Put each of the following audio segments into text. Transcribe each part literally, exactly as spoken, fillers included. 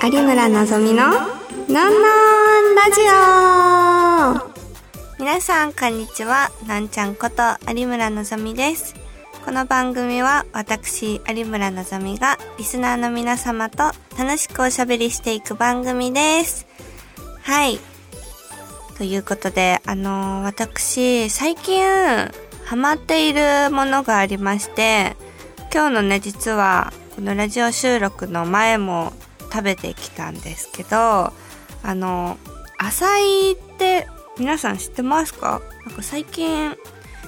有村のぞみののんのんラジオ。皆さんこんにちは、なんちゃんこと有村のぞみです。この番組は私有村のぞみがリスナーの皆様と楽しくおしゃべりしていく番組です。はい、ということで、あのー、私最近ハマっているものがありまして、今日のね、実はこのラジオ収録の前も食べてきたんですけど、あのアサイって皆さん知ってますか？なんか最近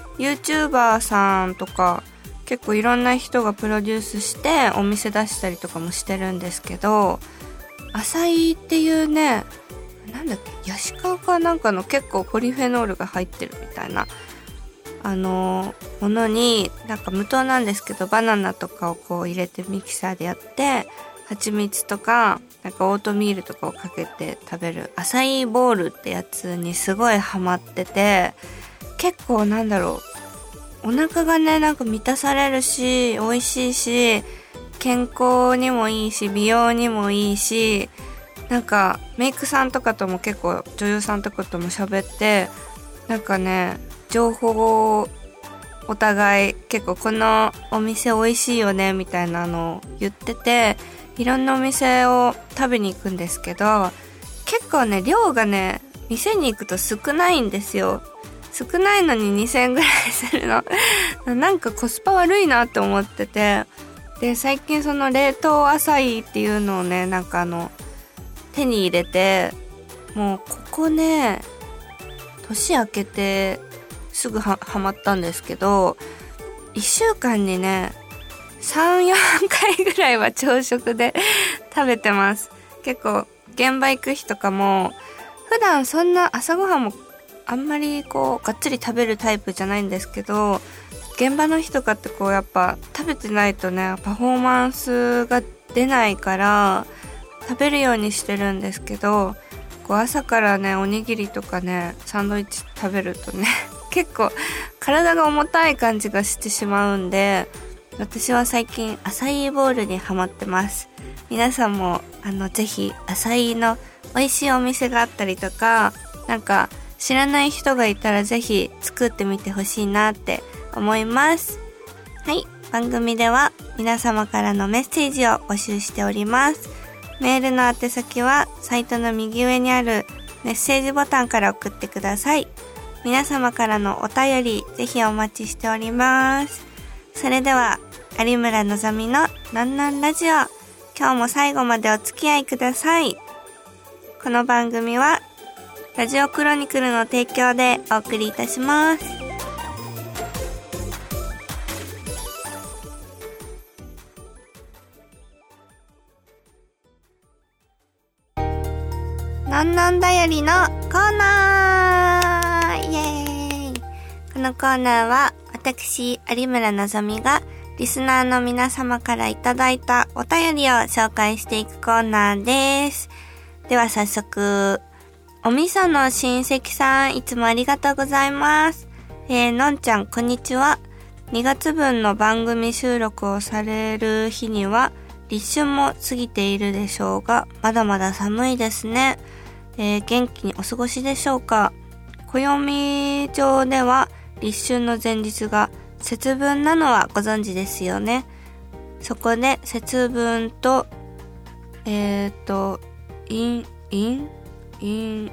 YouTuber さんとか結構いろんな人がプロデュースしてお店出したりとかもしてるんですけど、アサイっていうね、なんだっけ、ヤシ科かなんかの結構ポリフェノールが入ってるみたいなあのものに、なんか無糖なんですけどバナナとかをこう入れてミキサーでやって、蜂蜜とかなんかオートミールとかをかけて食べるアサイーボールってやつにすごいハマってて、結構なんだろう、お腹がねなんか満たされるし、美味しいし、健康にもいいし、美容にもいいし、なんかメイクさんとかとも結構女優さんとかとも喋って、なんかね情報をお互い結構このお店美味しいよねみたいなのを言ってて、いろんなお店を食べに行くんですけど、結構ね量がね店に行くと少ないんですよ。少ないのににせんえんぐらいするのなんかコスパ悪いなって思ってて、で最近その冷凍アサイーっていうのをね、なんかあの手に入れて、もうここね年明けてすぐ は, はまったんですけど、いっしゅうかんにねさん、よんかいぐらいは朝食で食べてます。結構現場行く日とかも、普段そんな朝ごはんもあんまりこうがっつり食べるタイプじゃないんですけど、現場の日とかってこうやっぱ食べてないとねパフォーマンスが出ないから食べるようにしてるんですけど、こう朝からねおにぎりとかねサンドイッチ食べるとね結構体が重たい感じがしてしまうんで、私は最近アサイーボールにハマってます。皆さんもあのぜひアサイーの美味しいお店があったりとか、なんか知らない人がいたらぜひ作ってみてほしいなって思います。はい、番組では皆様からのメッセージを募集しております。メールの宛先はサイトの右上にあるメッセージボタンから送ってください。皆様からのお便りぜひお待ちしております。それでは有村のぞみののんのんラジオ、今日も最後までお付き合いください。この番組はラジオクロニクルの提供でお送りいたします。のんのんだよりのコーナー、イエーイ。このコーナーは私有村のぞみがリスナーの皆様からいただいたお便りを紹介していくコーナーです。では早速、おみその親戚さん、いつもありがとうございます。えー、のんちゃんこんにちは。にがつぶんの番組収録をされる日には立春も過ぎているでしょうが、まだまだ寒いですね。えー、元気にお過ごしでしょうか。暦上では立春の前日が節分なのはご存知ですよね。そこで節分とえっ、ー、と陰陰陰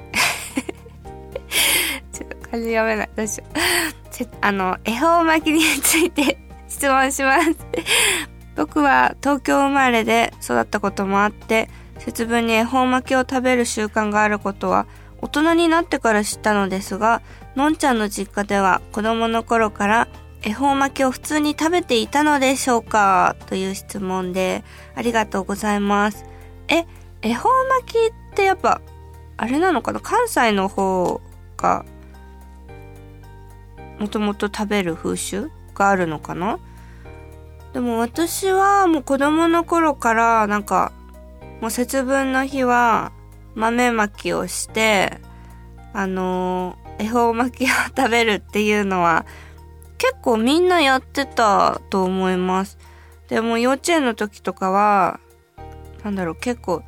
ちょっと漢字読めない、どうしようあの恵方巻きについて質問します僕は東京生まれで育ったこともあって、節分に恵方巻きを食べる習慣があることは大人になってから知ったのですが、のんちゃんの実家では子供の頃から恵方巻きを普通に食べていたのでしょうか、という質問で、ありがとうございます。え、恵方巻きってやっぱあれなのかな、関西の方がもともと食べる風習があるのかな。でも私はもう子供の頃からなんかもう節分の日は豆巻きをしてあの恵方巻きを食べるっていうのは結構みんなやってたと思います。でも幼稚園の時とかはなんだろう、結構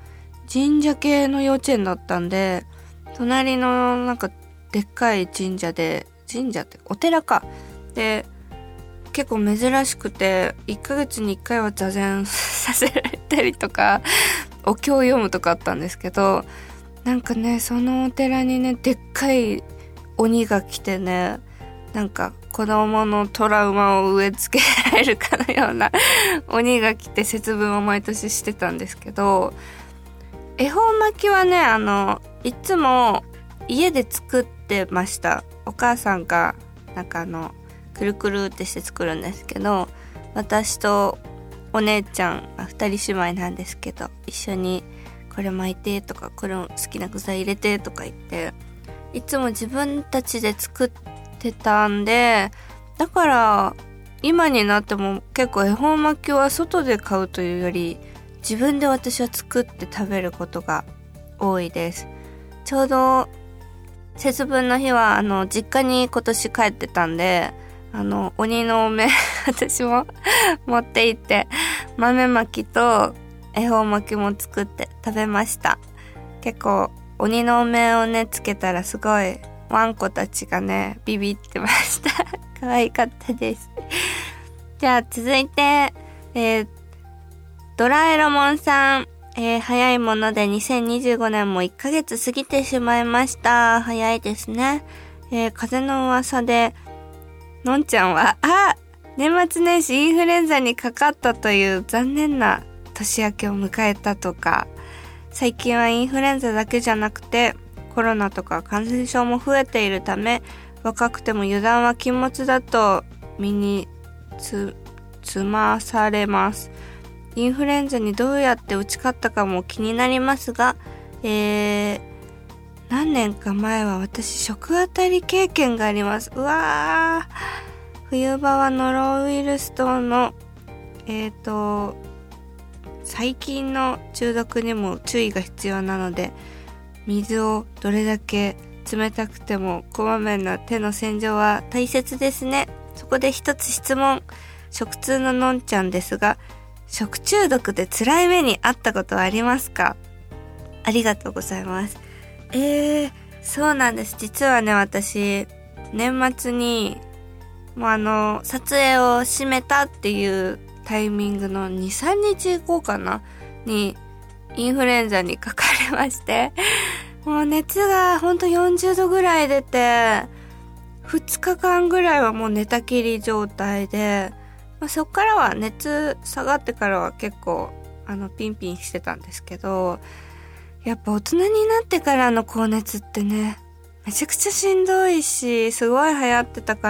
神社系の幼稚園だったんで、隣のなんかでっかい神社で、神社ってお寺かで結構珍しくて、いっかげつにいっかいは座禅させられたりとかお経を読むとかあったんですけど、なんかねそのお寺にねでっかい鬼が来てね、なんか子供のトラウマを植え付けられるかのような鬼が来て節分を毎年してたんですけど、恵方巻きはねあのいつも家で作ってました。お母さんがなんかあのくるくるってして作るんですけど、私とお姉ちゃん二人姉妹なんですけど、一緒にこれ巻いてとか、これ好きな具材入れてとか言って、いつも自分たちで作ってたんで、だから今になっても結構恵方巻きは外で買うというより自分で私は作って食べることが多いです。ちょうど節分の日はあの実家に今年帰ってたんで、あの鬼のお面私も持って行って豆巻きと恵方巻きも作って食べました。結構鬼のお面をねつけたらすごいワンコたちがねビビってました可愛かったです。じゃあ続いて、えー、ドラえもんさん、えー、早いものでにせんにじゅうごねんもいっかげつ過ぎてしまいました。早いですね。えー、風の噂でのんちゃんはあ年末年始インフルエンザにかかったという残念な年明けを迎えたとか、最近はインフルエンザだけじゃなくてコロナとか感染症も増えているため、若くても油断は禁物だと身につつまされます。インフルエンザにどうやって打ち勝ったかも気になりますが、えー、何年か前は私食あたり経験があります。うわー、冬場はノロウイルス等のえーと細菌の中毒にも注意が必要なので、水をどれだけ冷たくてもこまめな手の洗浄は大切ですね。そこで一つ質問。食通ののんちゃんですが、食中毒で辛い目にあったことはありますか？ありがとうございます。えー、そうなんです。実はね、私年末にもうあの撮影を閉めたっていうタイミングの にさんにちごかなにインフルエンザにかかりまして、もう熱がほんとよんじゅうどぐらい出て、ふつかかんぐらいはもう寝たきり状態で、まあ、そっからは熱下がってからは結構あのピンピンしてたんですけど、やっぱ大人になってからの高熱ってね、めちゃくちゃしんどいし、すごい流行ってたから、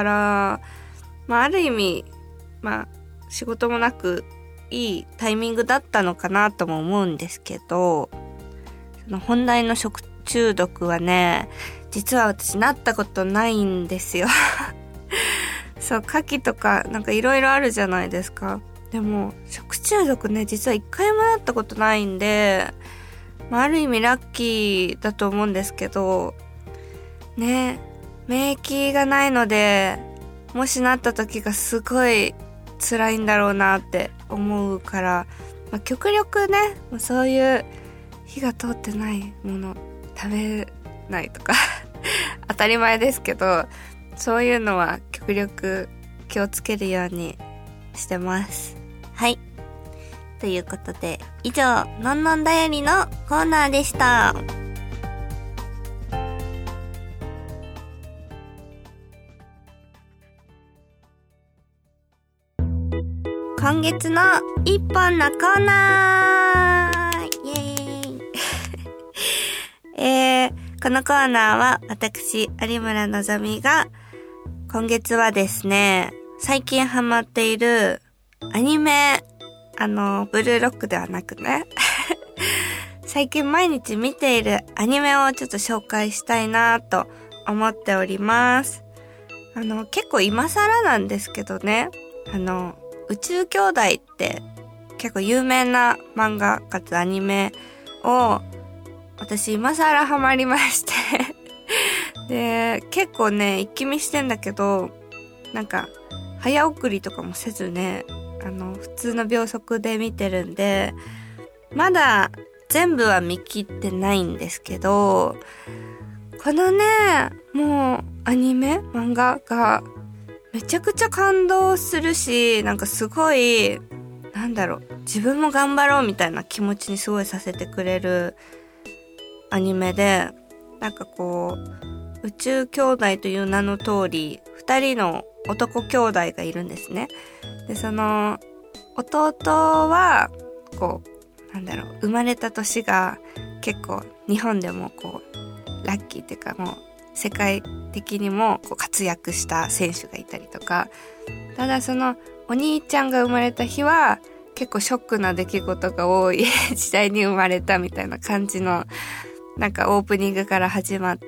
まあある意味、まあ仕事もなくいいタイミングだったのかなとも思うんですけど、その本題の食中毒はね、実は私なったことないんですよそう、牡蠣とかなんかいろいろあるじゃないですか。でも食中毒ね、実は一回もなったことないんで、まあ、ある意味ラッキーだと思うんですけどね、免疫がないので、もしなった時がすごい辛いんだろうなって思うから、まあ、極力ね、そういう火が通ってないもの食べないとか当たり前ですけど、そういうのは極力気をつけるようにしてます。はい、ということで以上、のんのんだよりのコーナーでした。今月の一本のコーナー、イエーイえー、このコーナーは私有村のぞみが今月はですね、最近ハマっているアニメ、あのブルーロックではなくね最近毎日見ているアニメをちょっと紹介したいなと思っております。あの結構今更なんですけどね、あの宇宙兄弟って結構有名な漫画かつアニメを私今更ハマりましてで、結構ね一気見してんだけど、なんか早送りとかもせずね、あの普通の秒速で見てるんで、まだ全部は見切ってないんですけど、このね、もうアニメ漫画がめちゃくちゃ感動するし、なんかすごいなんだろう、自分も頑張ろうみたいな気持ちにすごいさせてくれるアニメで、なんかこう宇宙兄弟という名の通り二人の男兄弟がいるんですね。でその弟はこうなんだろう、生まれた年が結構日本でもこうラッキーっていうか、もう世界的にもこう活躍した選手がいたりとか、ただそのお兄ちゃんが生まれた日は結構ショックな出来事が多い時代に生まれたみたいな感じのなんかオープニングから始まって、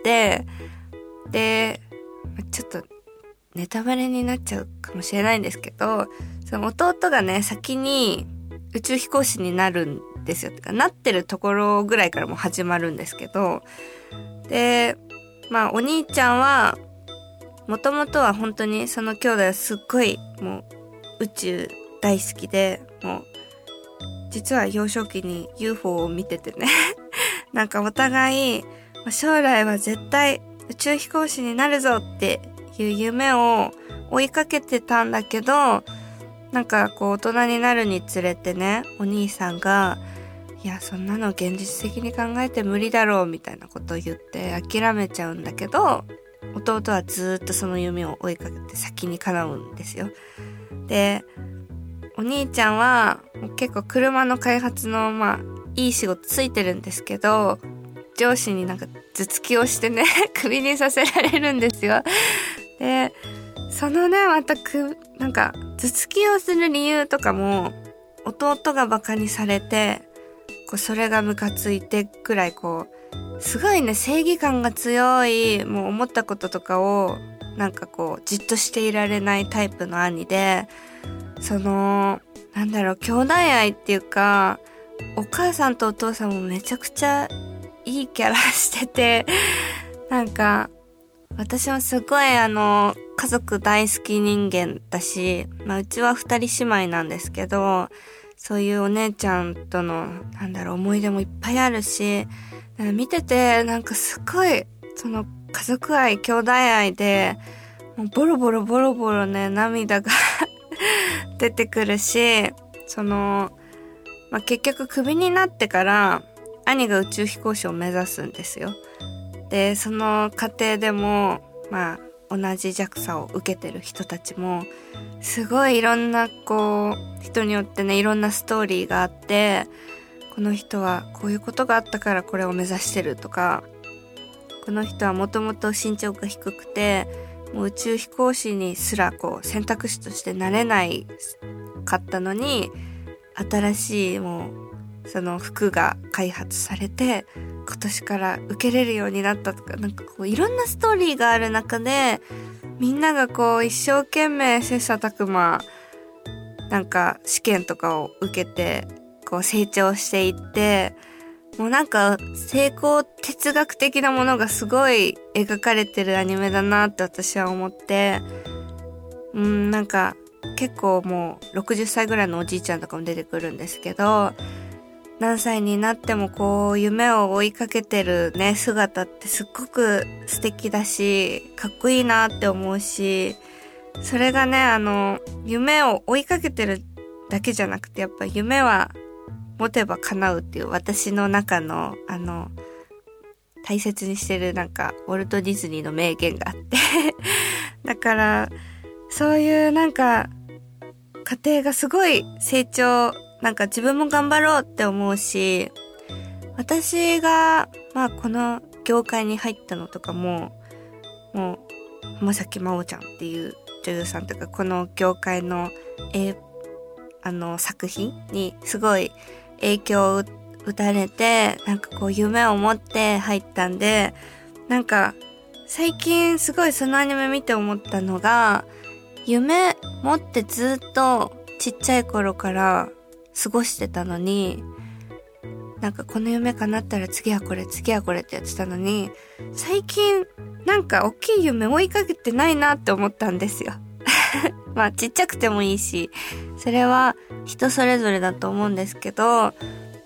でちょっとネタバレになっちゃうかもしれないんですけど、その弟がね先に宇宙飛行士になるんですよ。てかなってるところぐらいからもう始まるんですけど、でまあお兄ちゃんはもともとは本当にその兄弟はすっごいもう宇宙大好きで、もう実は幼少期に ユーフォー を見ててねなんかお互い将来は絶対宇宙飛行士になるぞっていう夢を追いかけてたんだけど、なんかこう大人になるにつれてね、お兄さんがいやそんなの現実的に考えて無理だろうみたいなことを言って諦めちゃうんだけど、弟はずっとその夢を追いかけて先に叶うんですよ。でお兄ちゃんは結構車の開発のまあいい仕事ついてるんですけど、上司になんか頭突きをしてねクビにさせられるんですよ。でそのねまたくなんか頭突きをする理由とかも弟がバカにされてこうそれがムカついてくらいこうすごいね正義感が強い、もう思ったこととかをなんかこうじっとしていられないタイプの兄で、そのなんだろう兄弟愛っていうかお母さんとお父さんもめちゃくちゃいいキャラしてて、なんか私もすごいあの家族大好き人間だし、まあうちは二人姉妹なんですけど、そういうお姉ちゃんとのなんだろう思い出もいっぱいあるし、見ててなんかすごいその家族愛兄弟愛でもうボロボロボロボロね涙が出てくるし、その、まあ、結局クビになってから兄が宇宙飛行士を目指すんですよ。でその過程でもまあ同じ ジャクサ を受けてる人たちもすごいいろんなこう人によってねいろんなストーリーがあって、この人はこういうことがあったからこれを目指してるとか、この人はもともと身長が低くてもう宇宙飛行士にすらこう選択肢としてなれないかったのに、新しいもうその服が開発されて今年から受けれるようになったとか、なんかこういろんなストーリーがある中でみんながこう一生懸命切磋琢磨なんか試験とかを受けてこう成長していって、もうなんか成功哲学的なものがすごい描かれてるアニメだなって私は思って、うん、なんか結構もうろくじゅっさいぐらいのおじいちゃんとかも出てくるんですけど、何歳になってもこう夢を追いかけてるね姿ってすっごく素敵だしかっこいいなって思うし、それがねあの夢を追いかけてるだけじゃなくてやっぱ夢は持てば叶うっていう私の中のあの大切にしてるなんかウォルト・ディズニーの名言があってだからそういうなんか過程がすごい成長、なんか自分も頑張ろうって思うし、私がまあこの業界に入ったのとかももう浜崎真央ちゃんっていう女優さんとかこの業界のえあの作品にすごい影響を打たれて、なんかこう夢を持って入ったんで、なんか最近すごいそのアニメ見て思ったのが、夢持ってずっとちっちゃい頃から過ごしてたのに、なんかこの夢叶ったら次はこれ次はこれってやってたのに、最近なんか大きい夢追いかけてないなって思ったんですよまあちっちゃくてもいいしそれは人それぞれだと思うんですけど、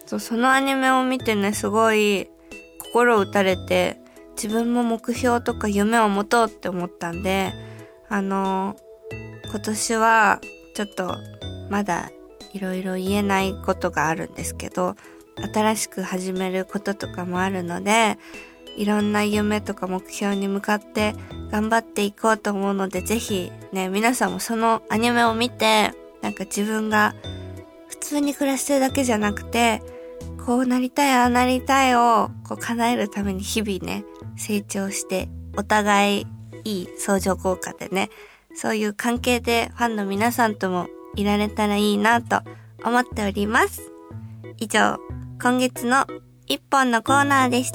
そう、そのアニメを見てね、すごい心打たれて、自分も目標とか夢を持とうって思ったんで、あのー、今年はちょっとまだいろいろ言えないことがあるんですけど、新しく始めることとかもあるので、いろんな夢とか目標に向かって頑張っていこうと思うので、ぜひね、皆さんもそのアニメを見て、なんか自分が普通に暮らしてるだけじゃなくて、こうなりたい、ああなりたいをこう叶えるために日々ね、成長して、お互いいい相乗効果でね、そういう関係でファンの皆さんともいられたらいいなと思っております。以上、今月の一本のコーナーでした。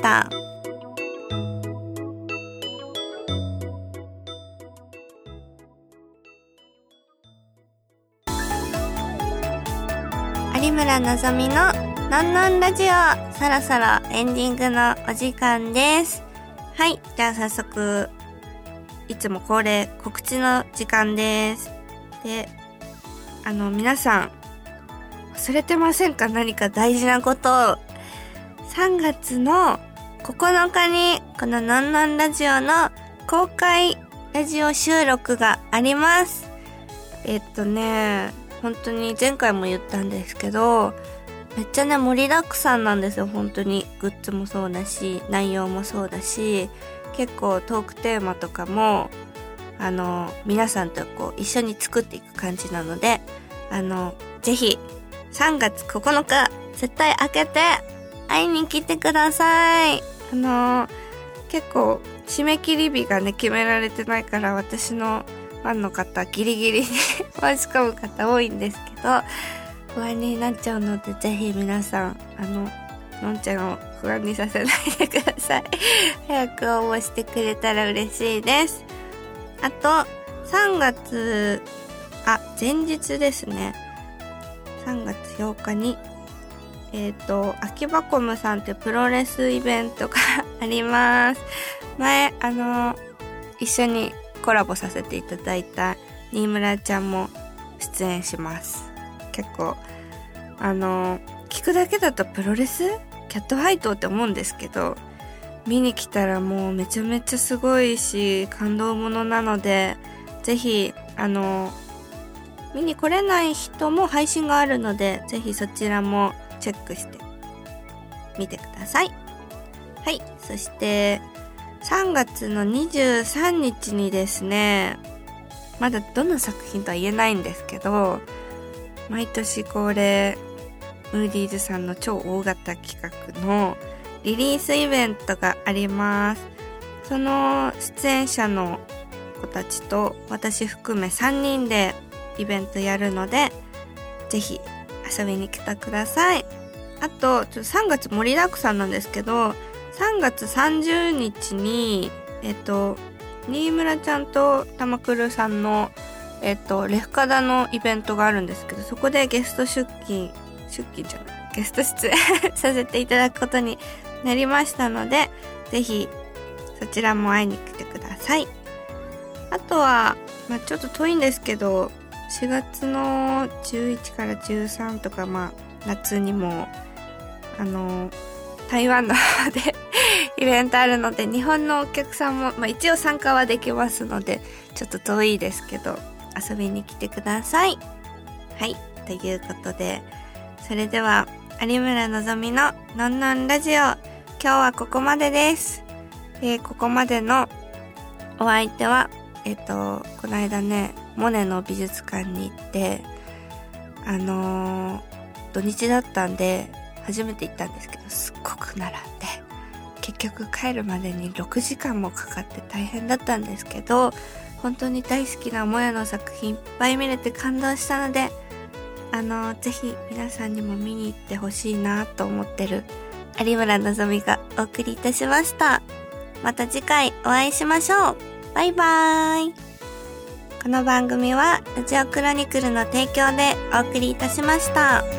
有村のぞみののんのんラジオ、そろそろエンディングのお時間です。はい、じゃあ早速、いつも恒例告知の時間です。で、あの皆さん、忘れてませんか？何か大事なことを。さんがつのここのかに、こののんのんラジオの公開ラジオ収録があります。えっとね、本当に前回も言ったんですけど、めっちゃね盛りだくさんなんですよ。本当にグッズもそうだし、内容もそうだし、結構トークテーマとかもあの皆さんとこう一緒に作っていく感じなので、あのぜひさんがつここのか絶対開けて会いに来てください。あの結構締め切り日がね決められてないから、私のファンの方ギリギリに申し込む方多いんですけど、不安になっちゃうので、ぜひ皆さんあののんちゃんを不安にさせないでください。早く応募してくれたら嬉しいです。あとさんがつあ前日ですね、さんがつようかにえっと秋葉コムさんってプロレスイベントがあります。前あの一緒にコラボさせていただいた新村ちゃんも出演します。結構あの聞くだけだとプロレスキャットファイトって思うんですけど、見に来たらもうめちゃめちゃすごいし感動ものなので、ぜひあの見に来れない人も配信があるので、ぜひそちらもチェックしてみてください。はい、そしてさんがつのにじゅうさんにちにですね、まだどの作品とは言えないんですけど、毎年恒例ムーディーズさんの超大型企画のリリースイベントがあります。その出演者の子たちと私含めさんにんでイベントやるので、ぜひ遊びに来てください。あと、ちょっとさんがつ盛りだくさんなんですけど、さんがつさんじゅうにちにえっと新村ちゃんと玉来さんのえっとレフカダのイベントがあるんですけど、そこでゲスト出勤出勤じゃないゲスト出演させていただくことになりましたので、ぜひそちらも会いに来てください。あとは、まあ、ちょっと遠いんですけど、しがつのじゅういちからじゅうさんとか、まあ夏にもあの台湾の方でイベントあるので、日本のお客さんも、まあ、一応参加はできますので、ちょっと遠いですけど遊びに来てください。はい、ということで、それでは有村のぞみののんのんラジオ、今日はここまでです。えー、ここまでのお相手はえっとこの間ねモネの美術館に行って、あのー、土日だったんで初めて行ったんですけど、すっごく並んで結局帰るまでにろくじかんもかかって大変だったんですけど、本当に大好きなモネの作品いっぱい見れて感動したので、あのぜひ皆さんにも見に行ってほしいなと思ってる有村のぞみがお送りいたしました。また次回お会いしましょう。バイバーイ。この番組はラジオクロニクルの提供でお送りいたしました。